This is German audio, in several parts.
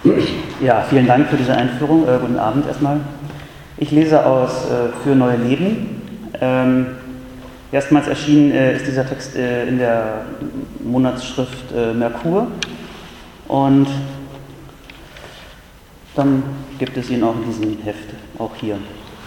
Ja, vielen Dank für diese Einführung. Guten Abend erstmal. Ich lese aus Für neue Leben. Erstmals erschienen ist dieser Text in der Monatsschrift Merkur. Und dann gibt es ihn auch in diesem Heft, auch hier.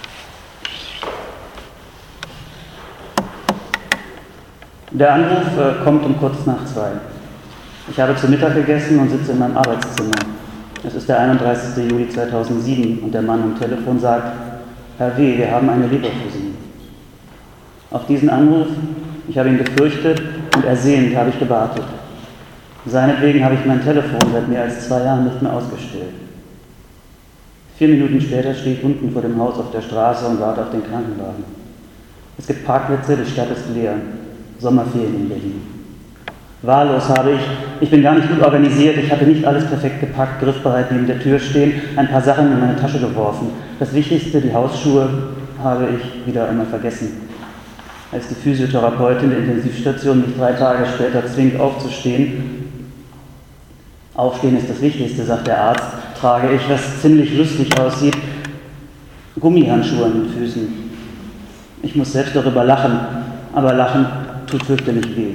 Der Anruf kommt um kurz nach 2. Ich habe zu Mittag gegessen und sitze in meinem Arbeitszimmer. Es ist der 31. Juli 2007 und der Mann am Telefon sagt: Herr W., wir haben eine Leber für Sie. Auf diesen Anruf, ich habe ihn gefürchtet und ersehnt habe ich gewartet. Seinetwegen habe ich mein Telefon seit mehr als 2 Jahren nicht mehr ausgestellt. 4 Minuten später stehe ich unten vor dem Haus auf der Straße und warte auf den Krankenwagen. Es gibt Parkplätze, die Stadt ist leer. Sommerferien in Berlin. Wahllos habe ich bin gar nicht gut organisiert, ich hatte nicht alles perfekt gepackt, griffbereit neben der Tür stehen, ein paar Sachen in meine Tasche geworfen. Das Wichtigste, die Hausschuhe, habe ich wieder einmal vergessen. Als die Physiotherapeutin der Intensivstation mich 3 Tage später zwingt aufzustehen, Aufstehen ist das Wichtigste, sagt der Arzt, trage ich, was ziemlich lustig aussieht, Gummihandschuhe an den Füßen. Ich muss selbst darüber lachen, aber Lachen tut fürchterlich weh.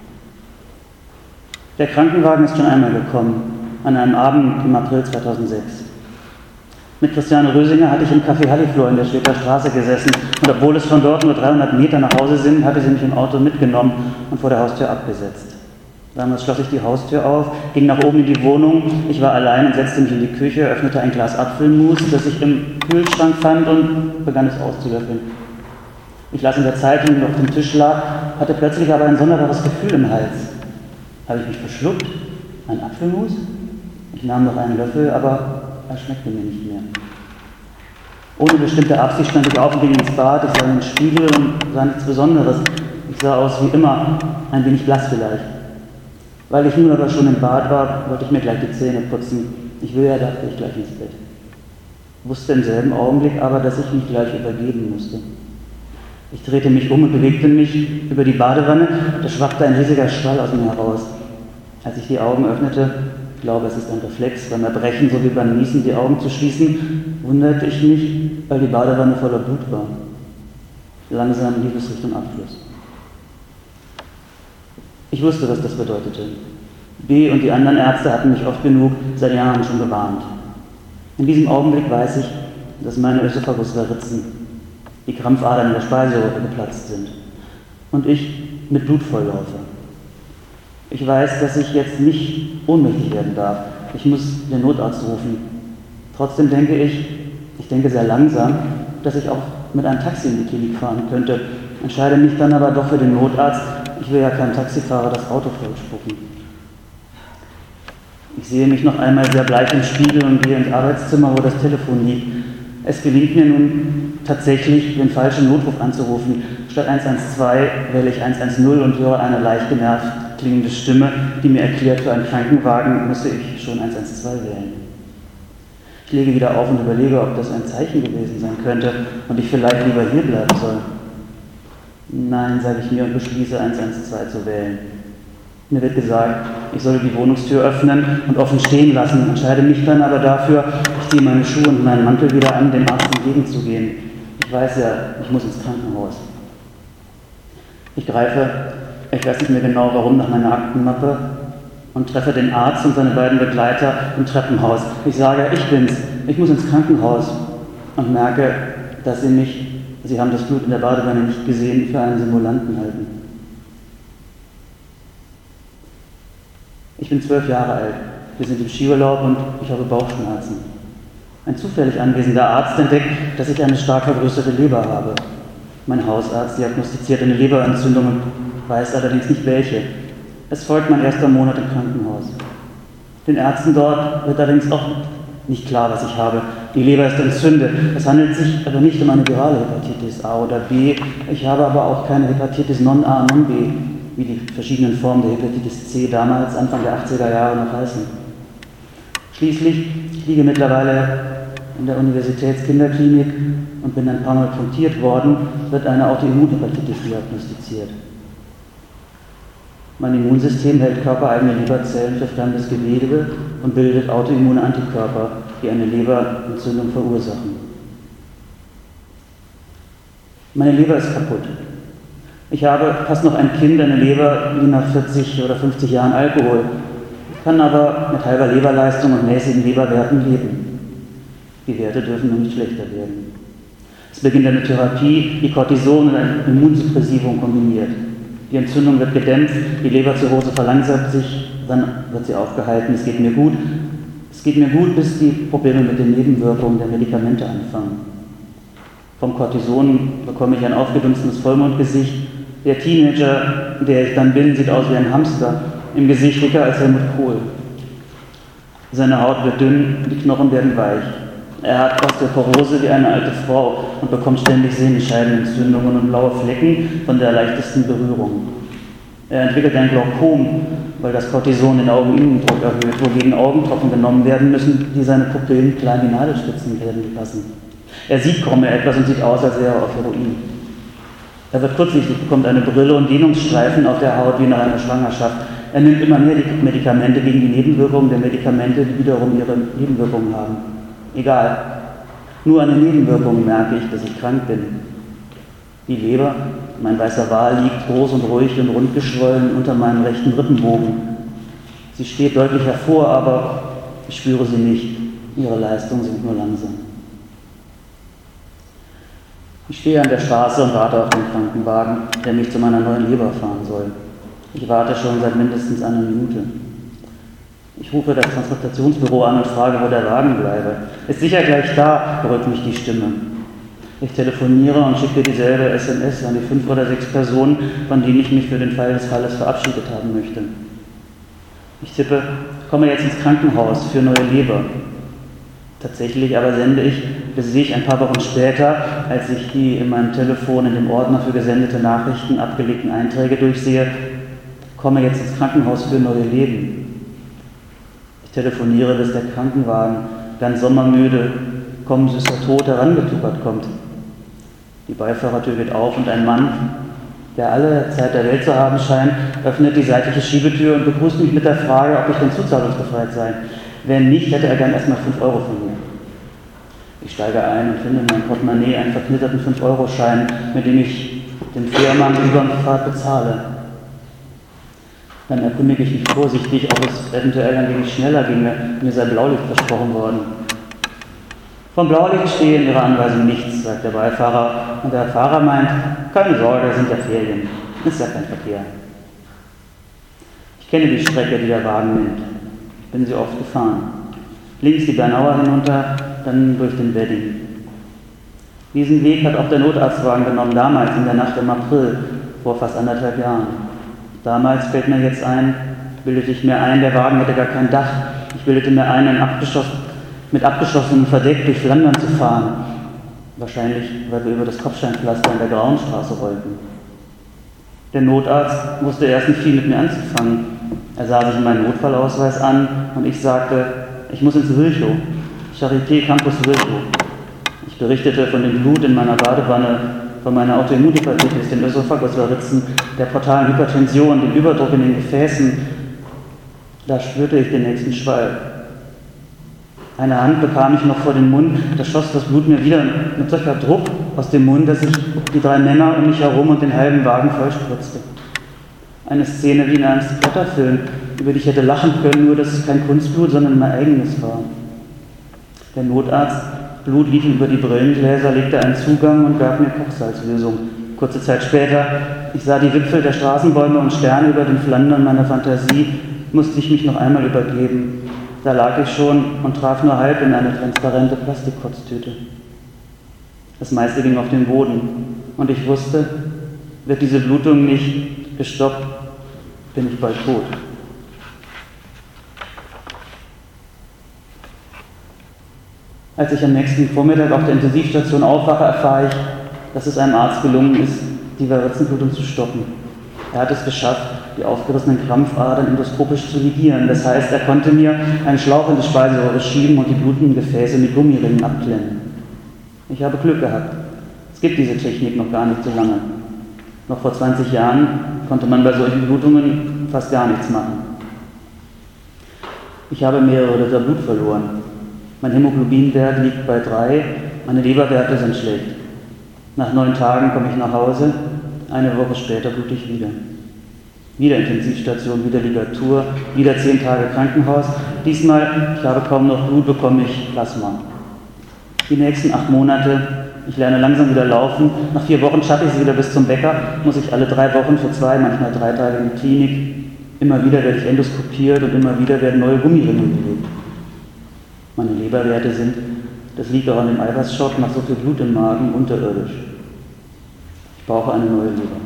Der Krankenwagen ist schon einmal gekommen, an einem Abend im April 2006. Mit Christiane Rösinger hatte ich im Café Halliflor in der Schweter Straße gesessen und obwohl es von dort nur 300 Meter nach Hause sind, hatte sie mich im Auto mitgenommen und vor der Haustür abgesetzt. Damals schloss ich die Haustür auf, ging nach oben in die Wohnung, ich war allein und setzte mich in die Küche, öffnete ein Glas Apfelmus, das ich im Kühlschrank fand und begann es auszulöffeln. Ich las in der Zeitung, die auf dem Tisch lag, hatte plötzlich aber ein sonderbares Gefühl im Hals. Habe ich mich verschluckt? Ein Apfelmus? Ich nahm noch einen Löffel, aber er schmeckte mir nicht mehr. Ohne bestimmte Absicht stand ich auf und ging ins Bad. Ich sah in den Spiegel und sah nichts Besonderes. Ich sah aus wie immer, ein wenig blass vielleicht. Weil ich nun aber schon im Bad war, wollte ich mir gleich die Zähne putzen. Ich will ja, dachte ich, gleich ins Bett. Wusste im selben Augenblick aber, dass ich mich gleich übergeben musste. Ich drehte mich um und bewegte mich über die Badewanne. Da schwappte ein riesiger Schwall aus mir heraus. Als ich die Augen öffnete, ich glaube, es ist ein Reflex, beim Erbrechen sowie beim Niesen die Augen zu schließen, wunderte ich mich, weil die Badewanne voller Blut war. Langsam lief es Richtung Abfluss. Ich wusste, was das bedeutete. B. und die anderen Ärzte hatten mich oft genug seit Jahren schon gewarnt. In diesem Augenblick weiß ich, dass meine Ösophagusvarizen, die Krampfadern in der Speiseröhre, geplatzt sind. Und ich mit Blut volllaufe. Ich weiß, dass ich jetzt nicht ohnmächtig werden darf. Ich muss den Notarzt rufen. Trotzdem denke ich denke sehr langsam, dass ich auch mit einem Taxi in die Klinik fahren könnte. Entscheide mich dann aber doch für den Notarzt. Ich will ja keinem Taxifahrer das Auto vollspucken. Ich sehe mich noch einmal sehr bleich im Spiegel und gehe ins Arbeitszimmer, wo das Telefon liegt. Es gelingt mir nun tatsächlich, den falschen Notruf anzurufen. Statt 112 wähle ich 110 und höre eine leicht genervt klingende Stimme, die mir erklärt, für einen Krankenwagen müsse ich schon 112 wählen. Ich lege wieder auf und überlege, ob das ein Zeichen gewesen sein könnte und ich vielleicht lieber hier bleiben soll. Nein, sage ich mir und beschließe, 112 zu wählen. Mir wird gesagt, ich solle die Wohnungstür öffnen und offen stehen lassen, entscheide mich dann aber dafür, ich ziehe meine Schuhe und meinen Mantel wieder an, dem Arzt entgegenzugehen. Ich weiß ja, ich muss ins Krankenhaus. Ich greife, ich weiß nicht mehr genau warum, nach meiner Aktenmappe und treffe den Arzt und seine beiden Begleiter im Treppenhaus. Ich sage, ich bin's, ich muss ins Krankenhaus und merke, dass sie haben das Blut in der Badewanne nicht gesehen, für einen Simulanten halten. Ich bin 12 Jahre alt, wir sind im Skiurlaub und ich habe Bauchschmerzen. Ein zufällig anwesender Arzt entdeckt, dass ich eine stark vergrößerte Leber habe. Mein Hausarzt diagnostiziert eine Leberentzündung und weiß allerdings nicht welche. Es folgt mein erster Monat im Krankenhaus. Den Ärzten dort wird allerdings auch nicht klar, was ich habe. Die Leber ist entzündet. Es handelt sich aber nicht um eine virale Hepatitis A oder B. Ich habe aber auch keine Hepatitis non-A, non-B, wie die verschiedenen Formen der Hepatitis C damals, Anfang der 80er Jahre, noch heißen. Schließlich, ich liege mittlerweile in der Universitätskinderklinik und bin ein paar Mal punktiert worden, wird eine Autoimmunhepatitis diagnostiziert. Mein Immunsystem hält körpereigene Leberzellen für fremdes Gewebe und bildet autoimmune Antikörper, die eine Leberentzündung verursachen. Meine Leber ist kaputt. Ich habe fast noch ein Kind, eine Leber wie nach 40 oder 50 Jahren Alkohol. Ich kann aber mit halber Leberleistung und mäßigen Leberwerten leben. Die Werte dürfen nur nicht schlechter werden. Es beginnt eine Therapie, die Cortison und ein Immunsuppressivum kombiniert. Die Entzündung wird gedämpft, die Leberzirrhose verlangsamt sich, dann wird sie aufgehalten. Es geht mir gut. Es geht mir gut, bis die Probleme mit den Nebenwirkungen der Medikamente anfangen. Vom Cortison bekomme ich ein aufgedunstenes Vollmondgesicht. Der Teenager, der ich dann bin, sieht aus wie ein Hamster, im Gesicht dicker als Helmut Kohl. Seine Haut wird dünn, die Knochen werden weich. Er hat Osteoporose wie eine alte Frau und bekommt ständig Sehenscheidenentzündungen und blaue Flecken von der leichtesten Berührung. Er entwickelt ein Glaukom, weil das Cortison den Augeninnendruck erhöht, wogegen Augentropfen genommen werden müssen, die seine Pupillen klein wie Nadelspitzen werden lassen. Er sieht kaum mehr etwas und sieht aus, als wäre er auf Heroin. Er wird kurzsichtig, bekommt eine Brille und Dehnungsstreifen auf der Haut wie nach einer Schwangerschaft. Er nimmt immer mehr die Medikamente gegen die Nebenwirkungen der Medikamente, die wiederum ihre Nebenwirkungen haben. Egal. Nur an den Nebenwirkungen merke ich, dass ich krank bin. Die Leber, mein weißer Wal, liegt groß und ruhig und rund geschwollen unter meinem rechten Rippenbogen. Sie steht deutlich hervor, aber ich spüre sie nicht. Ihre Leistungen sind nur langsam. Ich stehe an der Straße und warte auf den Krankenwagen, der mich zu meiner neuen Leber fahren soll. Ich warte schon seit mindestens einer Minute. Ich rufe das Transplantationsbüro an und frage, wo der Wagen bleibe. Ist sicher gleich da, beruhigt mich die Stimme. Ich telefoniere und schicke dieselbe SMS an die 5 oder 6 Personen, von denen ich mich für den Fall des Falles verabschiedet haben möchte. Ich tippe, komme jetzt ins Krankenhaus für neue Leber. Tatsächlich aber sende ich, das sehe ich ein paar Wochen später, als ich die in meinem Telefon in dem Ordner für gesendete Nachrichten abgelegten Einträge durchsehe, komme jetzt ins Krankenhaus für neue Leben. Ich telefoniere, bis der Krankenwagen, ganz sommermüde, kommen, ist er tot, herangetuckert kommt. Die Beifahrertür geht auf und ein Mann, der alle Zeit der Welt zu haben scheint, öffnet die seitliche Schiebetür und begrüßt mich mit der Frage, ob ich denn zuzahlungsbefreit sei. Wenn nicht, hätte er gern erstmal 5 Euro von mir. Ich steige ein und finde in meinem Portemonnaie einen verknitterten 5-Euro-Schein, mit dem ich den Fährmann über die Fahrt bezahle. Dann erkundige ich mich vorsichtig, ob es eventuell ein wenig schneller ginge. Mir sei Blaulicht versprochen worden. Vom Blaulicht stehe in Ihrer Anweisung nichts, sagt der Beifahrer. Und der Fahrer meint, keine Sorge, sind ja Ferien. Ist ja kein Verkehr. Ich kenne die Strecke, die der Wagen nimmt. Ich bin sie oft gefahren. Links die Bernauer hinunter, dann durch den Wedding. Diesen Weg hat auch der Notarztwagen genommen, damals in der Nacht im April, vor fast 1,5 Jahren. Damals fällt mir jetzt ein, bildete ich mir ein, der Wagen hätte gar kein Dach. Ich bildete mir ein, mit abgeschlossenem Verdeck durch Flandern zu fahren. Wahrscheinlich, weil wir über das Kopfsteinpflaster in der Grauen Straße rollten. Der Notarzt wusste erst nicht viel mit mir anzufangen. Er sah sich meinen Notfallausweis an und ich sagte, ich muss ins Virchow, Charité Campus Virchow. Ich berichtete von dem Blut in meiner Badewanne, von meiner Autoimmunhepatitis, den Ösophagusvarizen, der portalen Hypertension, dem Überdruck in den Gefäßen. Da spürte ich den nächsten Schwall. Eine Hand bekam ich noch vor den Mund, da schoss das Blut mir wieder mit solcher Druck aus dem Mund, dass ich die 3 Männer um mich herum und den halben Wagen vollspritzte. Eine Szene wie in einem Splatterfilm, über die ich hätte lachen können, nur dass es kein Kunstblut, sondern mein eigenes war. Der Notarzt, Blut lief über die Brillengläser, legte einen Zugang und gab mir Kochsalzlösung. Kurze Zeit später, ich sah die Wipfel der Straßenbäume und Sterne über den Flandern meiner Fantasie, musste ich mich noch einmal übergeben. Da lag ich schon und traf nur halb in eine transparente Plastikkotztüte. Das meiste ging auf den Boden und ich wusste, wird diese Blutung nicht gestoppt, bin ich bald tot. Als ich am nächsten Vormittag auf der Intensivstation aufwache, erfahre ich, dass es einem Arzt gelungen ist, die Varizenblutung zu stoppen. Er hat es geschafft, die aufgerissenen Krampfadern endoskopisch zu ligieren. Das heißt, er konnte mir einen Schlauch in die Speiseröhre schieben und die blutenden Gefäße mit Gummiringen abklemmen. Ich habe Glück gehabt. Es gibt diese Technik noch gar nicht so lange. Noch vor 20 Jahren konnte man bei solchen Blutungen fast gar nichts machen. Ich habe mehrere Liter Blut verloren. Mein Hämoglobinwert liegt bei 3, meine Leberwerte sind schlecht. Nach 9 Tagen komme ich nach Hause, eine Woche später blute ich wieder. Wieder Intensivstation, wieder Ligatur, wieder 10 Tage Krankenhaus. Diesmal, ich habe kaum noch Blut, bekomme ich Plasma. Die nächsten 8 Monate, ich lerne langsam wieder laufen. Nach 4 Wochen schaffe ich es wieder bis zum Bäcker, muss ich alle 3 Wochen für 2, manchmal 3 Tage in die Klinik. Immer wieder werde ich endoskopiert und immer wieder werden neue Gummiriemen gelegt. Meine Leberwerte sind, das liegt auch an dem Eiweißschock, nach so viel Blut im Magen, unterirdisch. Ich brauche eine neue Leber.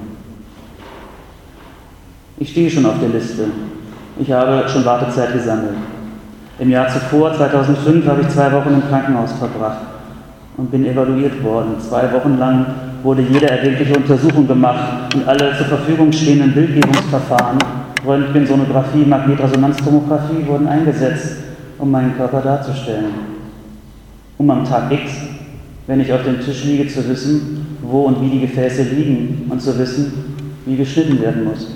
Ich stehe schon auf der Liste. Ich habe schon Wartezeit gesammelt. Im Jahr zuvor, 2005, habe ich 2 Wochen im Krankenhaus verbracht und bin evaluiert worden. 2 Wochen lang wurde jede erdenkliche Untersuchung gemacht und alle zur Verfügung stehenden Bildgebungsverfahren, Röntgen, Sonographie, Magnetresonanztomographie wurden eingesetzt, um meinen Körper darzustellen. Um am Tag X, wenn ich auf dem Tisch liege, zu wissen, wo und wie die Gefäße liegen und zu wissen, wie geschnitten werden muss.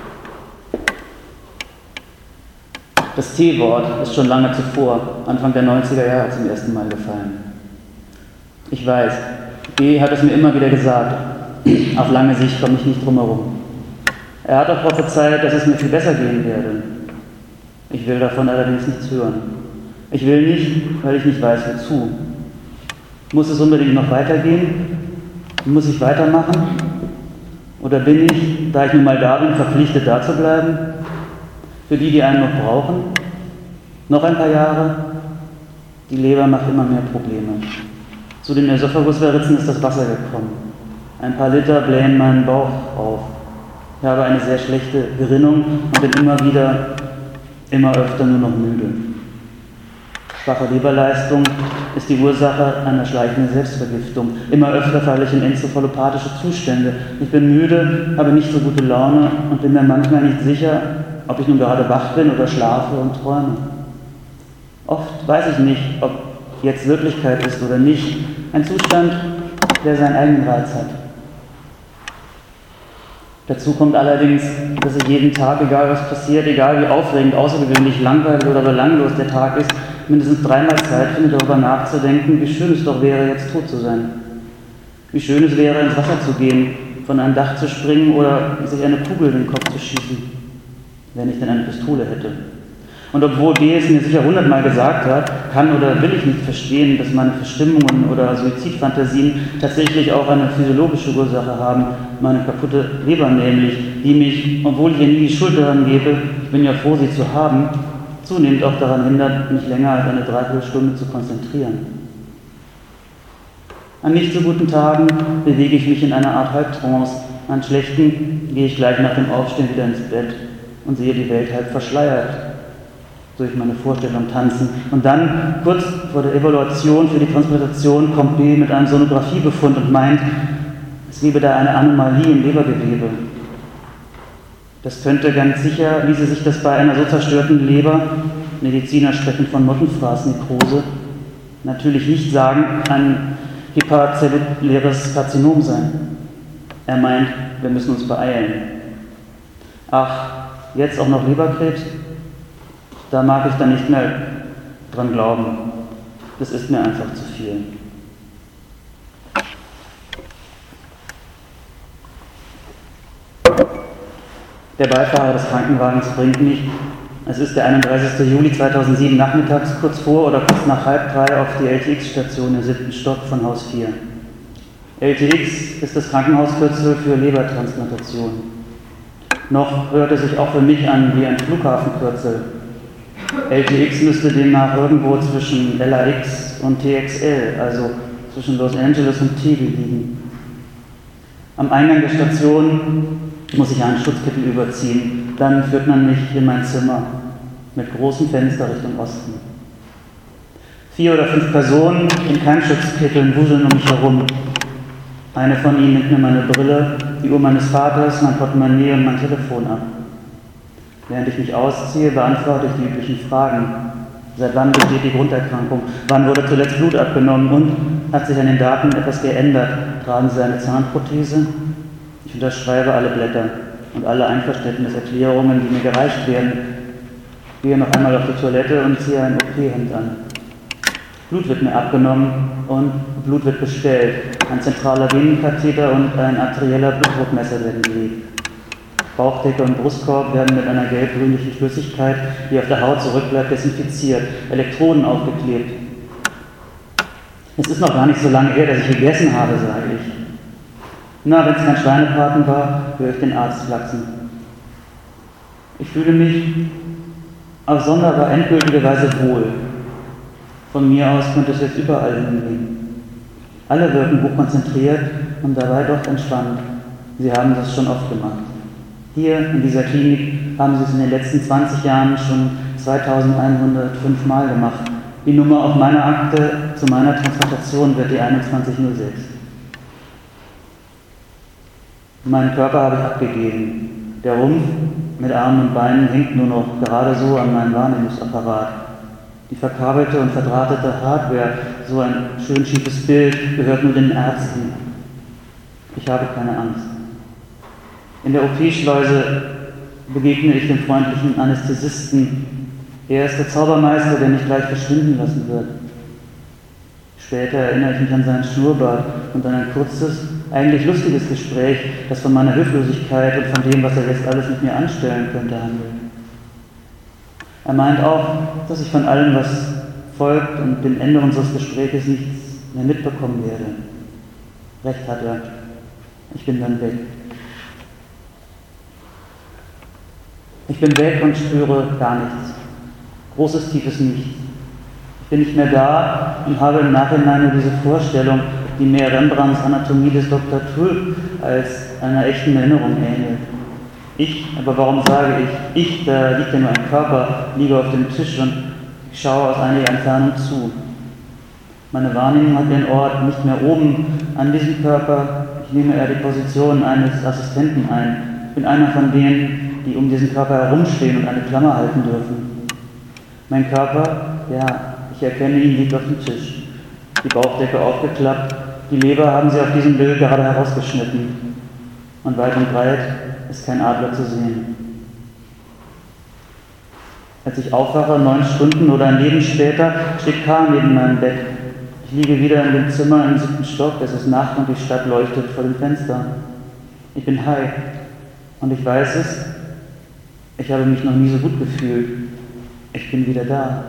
Das T-Wort ist schon lange zuvor, Anfang der 90er Jahre, zum ersten Mal gefallen. Ich weiß, B hat es mir immer wieder gesagt, auf lange Sicht komme ich nicht drum herum. Er hat auch prophezeit, dass es mir viel besser gehen werde. Ich will davon allerdings nichts hören. Ich will nicht, weil ich nicht weiß, wozu. Muss es unbedingt noch weitergehen? Muss ich weitermachen? Oder bin ich, da ich nun mal da bin, verpflichtet, da zu bleiben? Für die, die einen noch brauchen? Noch ein paar Jahre? Die Leber macht immer mehr Probleme. Zu den Ösophagusvarizen ist das Wasser gekommen. Ein paar Liter blähen meinen Bauch auf. Ich habe eine sehr schlechte Gerinnung und bin immer öfter nur noch müde. Schwache Leberleistung ist die Ursache einer schleichenden Selbstvergiftung. Immer öfter falle ich in enzephalopatische Zustände. Ich bin müde, habe nicht so gute Laune und bin mir manchmal nicht sicher, ob ich nun gerade wach bin oder schlafe und träume. Oft weiß ich nicht, ob jetzt Wirklichkeit ist oder nicht. Ein Zustand, der seinen eigenen Reiz hat. Dazu kommt allerdings, dass ich jeden Tag, egal was passiert, egal wie aufregend, außergewöhnlich, langweilig oder belanglos der Tag ist, mindestens 3-mal Zeit finde, darüber nachzudenken, wie schön es doch wäre, jetzt tot zu sein. Wie schön es wäre, ins Wasser zu gehen, von einem Dach zu springen oder sich eine Kugel in den Kopf zu schießen, wenn ich denn eine Pistole hätte. Und obwohl B es mir sicher 100-mal gesagt hat, kann oder will ich nicht verstehen, dass meine Verstimmungen oder Suizidfantasien tatsächlich auch eine physiologische Ursache haben, meine kaputte Leber nämlich, die mich, obwohl ich ihr nie die Schuld daran gebe, ich bin ja froh, sie zu haben, zunehmend auch daran hindert, mich länger als eine Dreiviertelstunde zu konzentrieren. An nicht so guten Tagen bewege ich mich in einer Art Halbtrance, an schlechten gehe ich gleich nach dem Aufstehen wieder ins Bett und sehe die Welt halb verschleiert durch meine Vorstellung tanzen. Und dann, kurz vor der Evaluation für die Transplantation, kommt B mit einem Sonographiebefund und meint, es gebe da eine Anomalie im Lebergewebe. Das könnte ganz sicher, ließe sich das bei einer so zerstörten Leber, Mediziner sprechen von Mottenfraßnekrose, natürlich nicht sagen, ein hepatozelluläres Karzinom sein. Er meint, wir müssen uns beeilen. Ach, jetzt auch noch Leberkrebs? Da mag ich dann nicht mehr dran glauben. Das ist mir einfach zu viel. Der Beifahrer des Krankenwagens bringt mich, es ist der 31. Juli 2007 nachmittags, kurz vor oder kurz nach 2:30 auf die LTX-Station im 7. Stock von Haus 4. LTX ist das Krankenhauskürzel für Lebertransplantation. Noch hört es sich auch für mich an wie ein Flughafenkürzel. LTX müsste demnach irgendwo zwischen LAX und TXL, also zwischen Los Angeles und Tegel liegen. Am Eingang der Station muss ich einen Schutzkittel überziehen. Dann führt man mich in mein Zimmer mit großem Fenster Richtung Osten. 4 oder 5 Personen in Keimschutzkitteln wuseln um mich herum. Eine von ihnen nimmt mir meine Brille, die Uhr meines Vaters, mein Portemonnaie und mein Telefon ab. Während ich mich ausziehe, beantworte ich die üblichen Fragen. Seit wann besteht die Grunderkrankung? Wann wurde zuletzt Blut abgenommen? Und hat sich an den Daten etwas geändert? Tragen Sie eine Zahnprothese? Ich Ich unterschreibe alle Blätter und alle Einverständniserklärungen, die mir gereicht werden. Gehe noch einmal auf die Toilette und ziehe ein OP-Hemd an. Blut wird mir abgenommen und Blut wird bestellt. Ein zentraler Venenkatheter und ein arterieller Blutdruckmesser werden gelegt. Bauchdecke und Brustkorb werden mit einer gelb-grünlichen Flüssigkeit, die auf der Haut zurückbleibt, desinfiziert, Elektroden aufgeklebt. Es ist noch gar nicht so lange her, dass ich gegessen habe, sage ich. Na, wenn es kein Schweinebraten war, höre ich den Arzt flachsen. Ich fühle mich auf sonderbar endgültige Weise wohl. Von mir aus könnte es jetzt überall hingehen. Alle wirken hochkonzentriert und dabei doch entspannt. Sie haben das schon oft gemacht. Hier in dieser Klinik haben sie es in den letzten 20 Jahren schon 2105 Mal gemacht. Die Nummer auf meiner Akte zu meiner Transplantation wird die 2106. Meinen Körper habe ich abgegeben. Der Rumpf mit Armen und Beinen hängt nur noch gerade so an meinem Wahrnehmungsapparat. Die verkabelte und verdrahtete Hardware, so ein schön schiefes Bild, gehört nur den Ärzten. Ich habe keine Angst. In der OP-Schleuse begegne ich dem freundlichen Anästhesisten. Er ist der Zaubermeister, der mich gleich verschwinden lassen wird. Später erinnere ich mich an seinen Schnurrbart und an ein kurzes, eigentlich lustiges Gespräch, das von meiner Hilflosigkeit und von dem, was er jetzt alles mit mir anstellen könnte, handelt. Er meint auch, dass ich von allem, was folgt und dem Ende unseres Gespräches nichts mehr mitbekommen werde. Recht hat er. Ich bin dann weg. Ich bin weg und spüre gar nichts. Großes, tiefes Nichts. Ich bin nicht mehr da und habe im Nachhinein nur diese Vorstellung, die mehr Rembrandts Anatomie des Dr. Tulp als einer echten Erinnerung ähnelt. Ich, aber warum sage ich, da liegt ja nur ein Körper, liege auf dem Tisch und schaue aus einiger Entfernung zu. Meine Wahrnehmung hat den Ort nicht mehr oben an diesem Körper, ich nehme eher die Position eines Assistenten ein. Ich bin einer von denen, die um diesen Körper herumstehen und eine Klammer halten dürfen. Mein Körper, ja, ich erkenne ihn, liegt auf dem Tisch. Die Bauchdecke aufgeklappt, die Leber haben sie auf diesem Bild gerade herausgeschnitten. Und weit und breit ist kein Adler zu sehen. Als ich aufwache, 9 Stunden oder ein Leben später, steht Karl neben meinem Bett. Ich liege wieder in dem Zimmer im 7. Stock, es ist Nacht und die Stadt leuchtet vor dem Fenster. Ich bin high und ich weiß es, ich habe mich noch nie so gut gefühlt. Ich bin wieder da.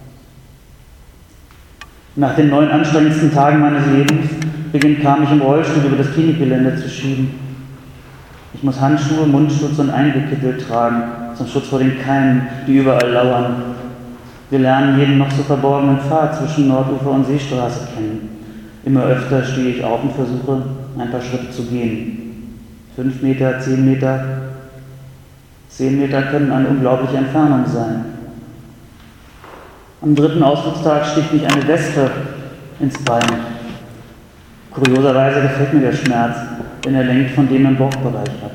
Nach den 9 anstrengendsten Tagen meines Lebens beginnt Karl mich im Rollstuhl über das Klinikgelände zu schieben. Ich muss Handschuhe, Mundschutz und Einwegkittel tragen, zum Schutz vor den Keimen, die überall lauern. Wir lernen jeden noch so verborgenen Pfad zwischen Nordufer und Seestraße kennen. Immer öfter stehe ich auf und versuche, ein paar Schritte zu gehen. 5 Meter, 10 Meter. 10 Meter können eine unglaubliche Entfernung sein. Am 3. Ausflugstag sticht mich eine Wespe ins Bein. Kurioserweise gefällt mir der Schmerz, denn er lenkt von dem im Bauchbereich ab.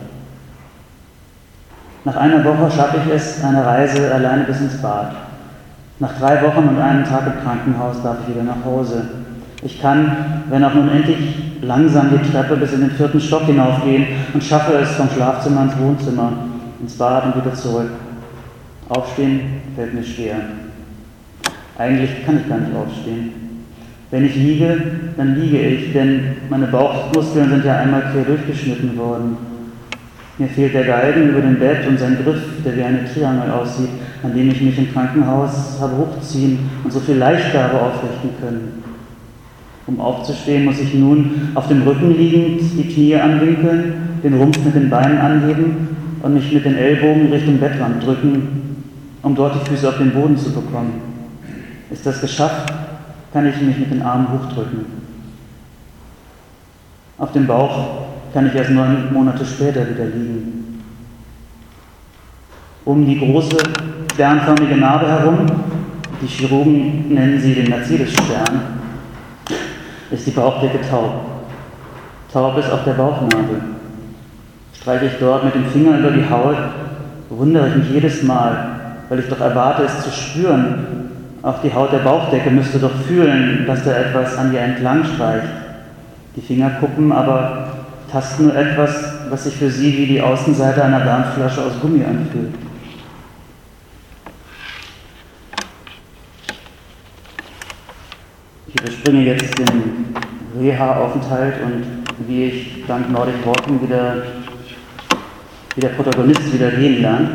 Nach einer Woche schaffe ich es, eine Reise alleine bis ins Bad. Nach 3 Wochen und einem Tag im Krankenhaus darf ich wieder nach Hause. Ich kann, wenn auch nun endlich, langsam die Treppe bis in den 4. Stock hinaufgehen und schaffe es vom Schlafzimmer ins Wohnzimmer, ins Bad und wieder zurück. Aufstehen fällt mir schwer. Eigentlich kann ich gar nicht aufstehen. Wenn ich liege, dann liege ich, denn meine Bauchmuskeln sind ja einmal quer durchgeschnitten worden. Mir fehlt der Galgen über dem Bett und sein Griff, der wie eine Triangel aussieht, an dem ich mich im Krankenhaus habe hochziehen und so viel leichter habe aufrichten können. Um aufzustehen, muss ich nun auf dem Rücken liegend die Knie anwinkeln, den Rumpf mit den Beinen anheben und mich mit den Ellbogen Richtung Bettrand drücken, um dort die Füße auf den Boden zu bekommen. Ist das geschafft, kann ich mich mit den Armen hochdrücken. Auf dem Bauch kann ich erst 9 Monate später wieder liegen. Um die große, sternförmige Narbe herum, die Chirurgen nennen sie den Mercedes-Stern, ist die Bauchdecke taub. Taub ist auch der Bauchnabel. Streiche ich dort mit dem Finger über die Haut, wundere ich mich jedes Mal, weil ich doch erwarte, es zu spüren. Auch die Haut der Bauchdecke müsste doch fühlen, dass da etwas an ihr entlang streicht. Die Fingerkuppen aber tasten nur etwas was sich für sie wie die Außenseite einer Wärmflasche aus Gummi anfühlt. Ich überspringe jetzt den Reha-Aufenthalt und wie ich dank Nordic Walking wieder wie der Protagonist wieder gehen lernt.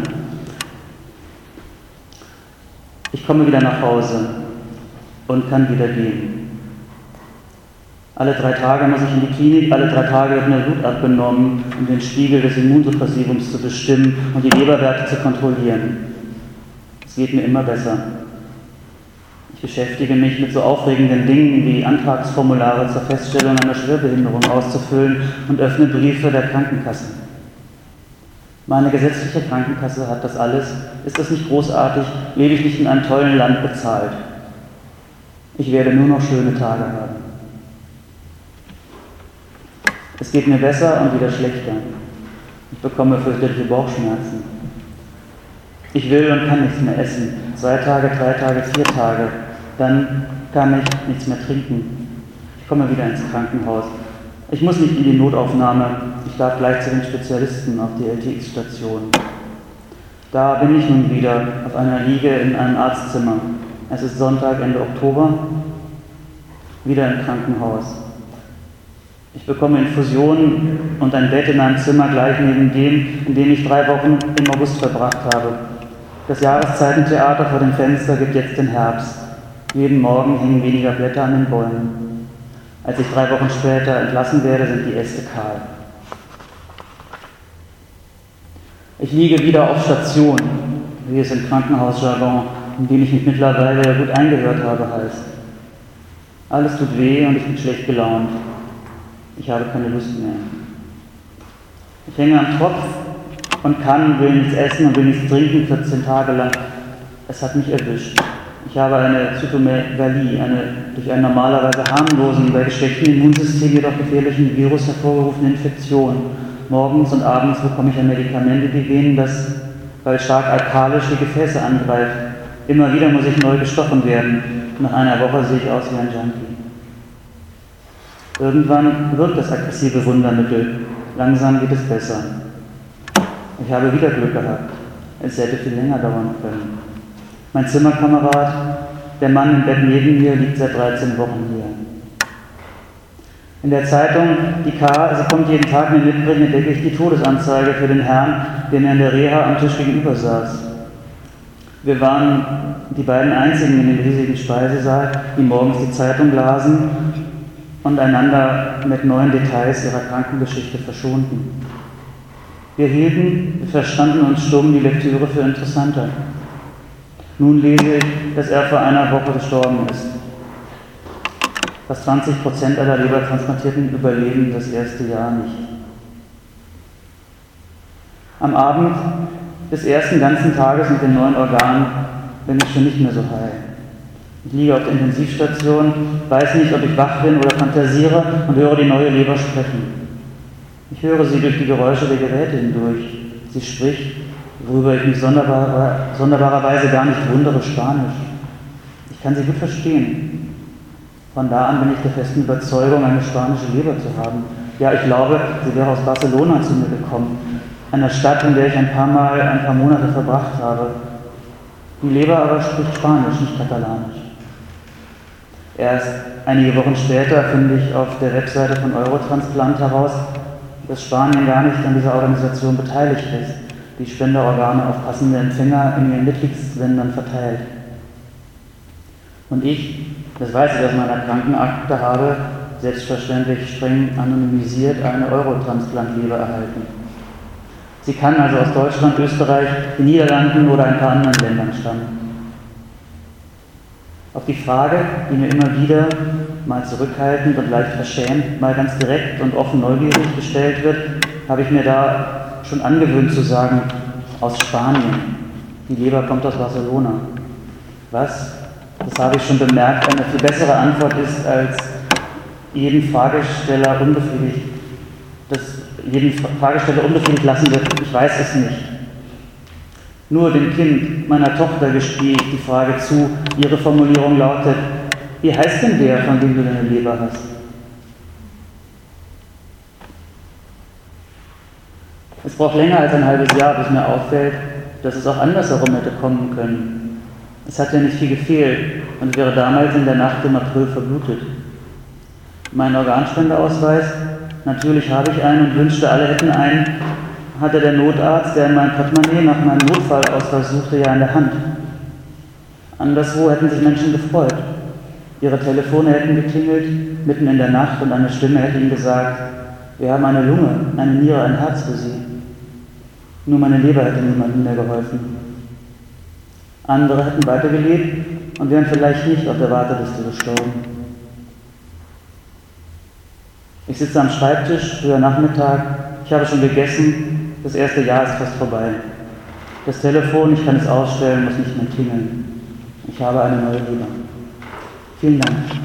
Ich komme wieder nach Hause und kann wieder gehen. Alle 3 Tage muss ich in die Klinik, alle 3 Tage wird mir Blut abgenommen, um den Spiegel des Immunsuppressivums zu bestimmen und die Leberwerte zu kontrollieren. Es geht mir immer besser. Ich beschäftige mich mit so aufregenden Dingen wie Antragsformulare zur Feststellung einer Schwerbehinderung auszufüllen und öffne Briefe der Krankenkassen. Meine gesetzliche Krankenkasse hat das alles. Ist das nicht großartig? Lebe ich nicht in einem tollen Land bezahlt? Ich werde nur noch schöne Tage haben. Es geht mir besser und wieder schlechter. Ich bekomme fürchterliche Bauchschmerzen. Ich will und kann nichts mehr essen. 2 Tage, 3 Tage, 4 Tage. Dann kann ich nichts mehr trinken. Ich komme wieder ins Krankenhaus. Ich muss nicht in die Notaufnahme. Ich darf gleich zu den Spezialisten auf die LTX-Station. Da bin ich nun wieder auf einer Liege in einem Arztzimmer. Es ist Sonntag, Ende Oktober, wieder im Krankenhaus. Ich bekomme Infusionen und ein Bett in einem Zimmer gleich neben dem, in dem ich 3 Wochen im August verbracht habe. Das Jahreszeitentheater vor dem Fenster gibt jetzt den Herbst. Jeden Morgen hängen weniger Blätter an den Bäumen. Als ich 3 Wochen später entlassen werde, sind die Äste kahl. Ich liege wieder auf Station, wie es im Krankenhausjargon, in dem ich mich mittlerweile gut eingehört habe, heißt. Alles tut weh und ich bin schlecht gelaunt. Ich habe keine Lust mehr. Ich hänge am Tropf und will nichts essen und will nichts trinken 14 Tage lang. Es hat mich erwischt. Ich habe eine Zytomegalie, eine durch einen normalerweise harmlosen, bei geschwächtem Immunsystem jedoch gefährlichen Virus hervorgerufene Infektion. Morgens und abends bekomme ich ein Medikament in die Venen, das, weil stark alkalisch, die Gefäße angreift. Immer wieder muss ich neu gestochen werden. Nach einer Woche sehe ich aus wie ein Junkie. Irgendwann wirkt das aggressive Wundermittel. Langsam geht es besser. Ich habe wieder Glück gehabt. Es hätte viel länger dauern können. Mein Zimmerkamerad, der Mann im Bett neben mir, liegt seit 13 Wochen hier. In der Zeitung, die K, sie kommt jeden Tag mir mitbringen, entdecke ich die Todesanzeige für den Herrn, der mir in der Reha am Tisch gegenüber saß. Wir waren die beiden einzigen in dem riesigen Speisesaal, die morgens die Zeitung lasen und einander mit neuen Details ihrer Krankengeschichte verschonten. Wir verstanden uns stumm die Lektüre für interessanter. Nun lese ich, dass er vor einer Woche gestorben ist. Fast 20% aller Lebertransplantierten überleben das erste Jahr nicht. Am Abend des ersten ganzen Tages mit den neuen Organen bin ich schon nicht mehr so heil. Ich liege auf der Intensivstation, weiß nicht, ob ich wach bin oder fantasiere und höre die neue Leber sprechen. Ich höre sie durch die Geräusche der Geräte hindurch. Sie spricht, worüber ich mich sonderbarerweise gar nicht wundere, Spanisch. Ich kann sie gut verstehen. Von da an bin ich der festen Überzeugung, eine spanische Leber zu haben. Ja, ich glaube, sie wäre aus Barcelona zu mir gekommen, einer Stadt, in der ich ein paar Monate verbracht habe. Die Leber aber spricht Spanisch, nicht Katalanisch. Erst einige Wochen später finde ich auf der Webseite von Eurotransplant heraus, dass Spanien gar nicht an dieser Organisation beteiligt ist, die Spenderorgane auf passende Empfänger in ihren Mitgliedsländern verteilt. Und ich, das weiß ich aus meiner Krankenakte, habe selbstverständlich streng anonymisiert eine Eurotransplant-Leber erhalten. Sie kann also aus Deutschland, Österreich, den Niederlanden oder ein paar anderen Ländern stammen. Auf die Frage, die mir immer wieder, mal zurückhaltend und leicht verschämt, mal ganz direkt und offen neugierig gestellt wird, habe ich mir da schon angewöhnt zu sagen, aus Spanien. Die Leber kommt aus Barcelona. Was? Das habe ich schon bemerkt, eine viel bessere Antwort ist, als jeden Fragesteller unbefriedigt lassen wird. Ich weiß es nicht. Nur dem Kind meiner Tochter gestehe ich die Frage zu. Ihre Formulierung lautet: Wie heißt denn der, von dem du deine Leber hast? braucht länger als ein halbes Jahr, bis mir auffällt, dass es auch andersherum hätte kommen können. Es hat ja nicht viel gefehlt und ich wäre damals in der Nacht im April verblutet. Mein Organspendeausweis, natürlich habe ich einen und wünschte, alle hätten einen, hatte der Notarzt, der in meinem Portemonnaie nach meinem Notfallausweis suchte, ja in der Hand. Anderswo hätten sich Menschen gefreut. Ihre Telefone hätten geklingelt, mitten in der Nacht, und eine Stimme hätte ihnen gesagt, wir haben eine Lunge, eine Niere, ein Herz für Sie. Nur meine Leber hätte niemandem mehr geholfen. Andere hätten weitergelebt und wären vielleicht nicht auf der Warteliste gestorben. Ich sitze am Schreibtisch, früher Nachmittag, ich habe schon gegessen, das erste Jahr ist fast vorbei. Das Telefon, ich kann es ausstellen, muss nicht mehr klingeln. Ich habe eine neue Leber. Vielen Dank.